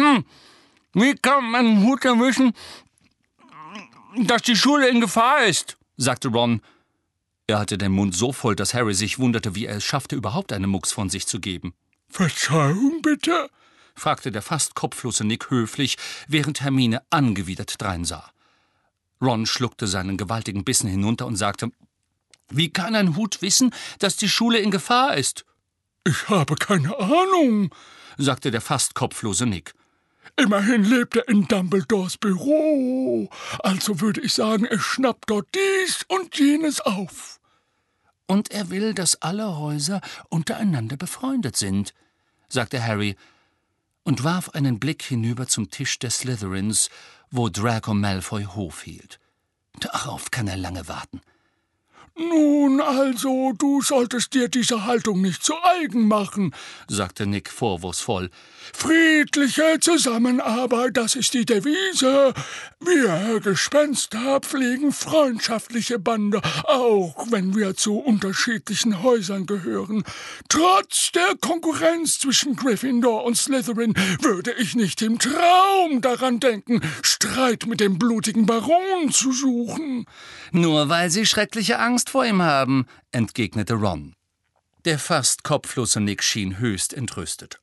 Wie kann man einen Hut erwischen, dass die Schule in Gefahr ist?« sagte Ron. Er hatte den Mund so voll, dass Harry sich wunderte, wie er es schaffte, überhaupt eine Mucks von sich zu geben. »Verzeihung, bitte?« fragte der fast kopflose Nick höflich, während Hermine angewidert dreinsah. Ron schluckte seinen gewaltigen Bissen hinunter und sagte: »Wie kann ein Hut wissen, dass die Schule in Gefahr ist?« »Ich habe keine Ahnung«, sagte der fast kopflose Nick. »Immerhin lebt er in Dumbledores Büro, also würde ich sagen, er schnappt dort dies und jenes auf.« »Und er will, dass alle Häuser untereinander befreundet sind«, sagte Harry und warf einen Blick hinüber zum Tisch der Slytherins, wo Draco Malfoy Hof hielt. Darauf kann er lange warten. »Nun also, du solltest dir diese Haltung nicht zu eigen machen«, sagte Nick vorwurfsvoll. »Friedliche Zusammenarbeit, das ist die Devise. Wir Gespenster pflegen freundschaftliche Bande, auch wenn wir zu unterschiedlichen Häusern gehören. Trotz der Konkurrenz zwischen Gryffindor und Slytherin würde ich nicht im Traum daran denken, Streit mit dem blutigen Baron zu suchen.« »Nur weil Sie schreckliche Angst vor ihm haben«, entgegnete Ron. Der fast kopflose Nick schien höchst entrüstet.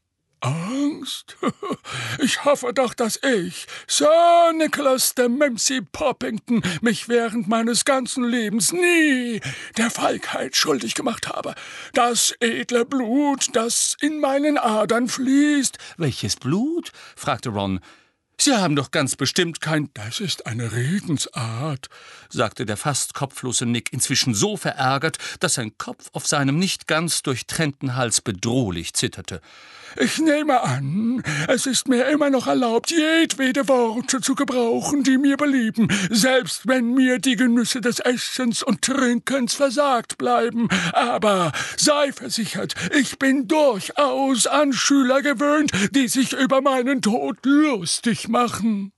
»Angst? Ich hoffe doch, dass ich, Sir Nicholas de Mimsy Poppington, mich während meines ganzen Lebens nie der Feigheit schuldig gemacht habe. Das edle Blut, das in meinen Adern fließt.« »Welches Blut?« fragte Ron. »Sie haben doch ganz bestimmt kein...« »Das ist eine Redensart«, sagte der fast kopflose Nick, inzwischen so verärgert, dass sein Kopf auf seinem nicht ganz durchtrennten Hals bedrohlich zitterte. »Ich nehme an, es ist mir immer noch erlaubt, jedwede Worte zu gebrauchen, die mir belieben, selbst wenn mir die Genüsse des Essens und Trinkens versagt bleiben. Aber sei versichert, ich bin durchaus an Schüler gewöhnt, die sich über meinen Tod lustig machen.«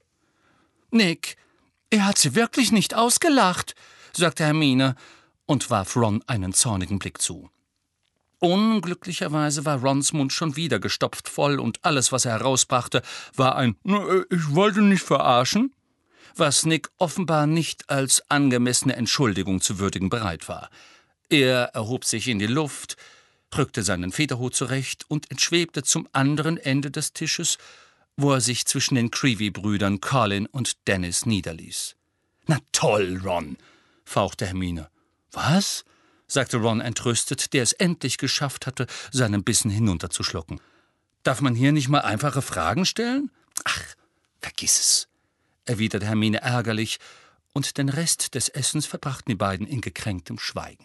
»Nick, er hat Sie wirklich nicht ausgelacht«, sagte Hermine und warf Ron einen zornigen Blick zu. Unglücklicherweise war Rons Mund schon wieder gestopft voll, und alles, was er herausbrachte, war ein »Ich wollte nicht verarschen«, was Nick offenbar nicht als angemessene Entschuldigung zu würdigen bereit war. Er erhob sich in die Luft, rückte seinen Federhut zurecht und entschwebte zum anderen Ende des Tisches, wo er sich zwischen den Creevy-Brüdern Colin und Dennis niederließ. »Na toll, Ron«, fauchte Hermine. »Was?« sagte Ron entrüstet, der es endlich geschafft hatte, seinen Bissen hinunterzuschlucken. »Darf man hier nicht mal einfache Fragen stellen?« »Ach, vergiss es«, erwiderte Hermine ärgerlich, und den Rest des Essens verbrachten die beiden in gekränktem Schweigen.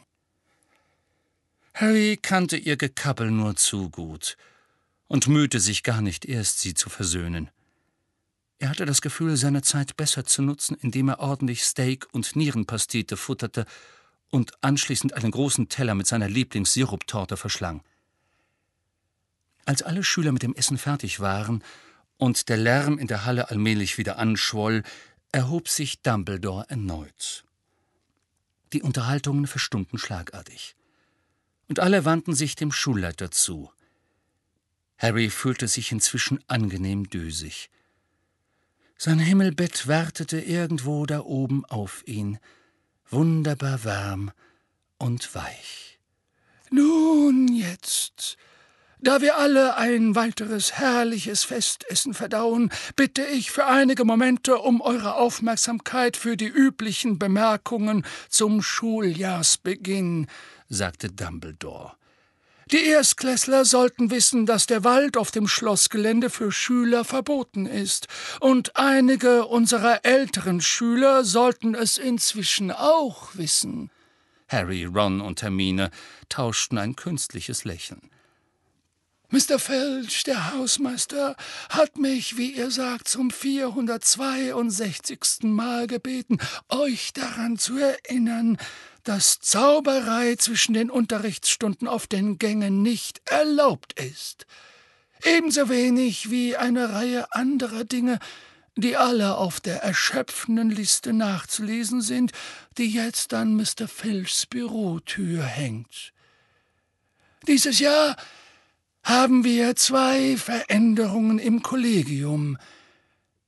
Harry kannte ihr Gekabbel nur zu gut und mühte sich gar nicht erst, sie zu versöhnen. Er hatte das Gefühl, seine Zeit besser zu nutzen, indem er ordentlich Steak und Nierenpastete futterte und anschließend einen großen Teller mit seiner Lieblingssiruptorte verschlang. Als alle Schüler mit dem Essen fertig waren und der Lärm in der Halle allmählich wieder anschwoll, erhob sich Dumbledore erneut. Die Unterhaltungen verstummten schlagartig, und alle wandten sich dem Schulleiter zu. Harry fühlte sich inzwischen angenehm dösig. Sein Himmelbett wartete irgendwo da oben auf ihn, wunderbar warm und weich. »Nun jetzt, da wir alle ein weiteres herrliches Festessen verdauen, bitte ich für einige Momente um eure Aufmerksamkeit für die üblichen Bemerkungen zum Schuljahrsbeginn«, sagte Dumbledore. »Die Erstklässler sollten wissen, dass der Wald auf dem Schlossgelände für Schüler verboten ist, und einige unserer älteren Schüler sollten es inzwischen auch wissen.« Harry, Ron und Hermine tauschten ein künstliches Lächeln. »Mr. Filch, der Hausmeister, hat mich, wie ihr sagt, zum 462. Mal gebeten, euch daran zu erinnern, dass Zauberei zwischen den Unterrichtsstunden auf den Gängen nicht erlaubt ist. Ebenso wenig wie eine Reihe anderer Dinge, die alle auf der erschöpfenden Liste nachzulesen sind, die jetzt an Mr. Filchs Bürotür hängt. Dieses Jahr haben wir 2 Veränderungen im Kollegium.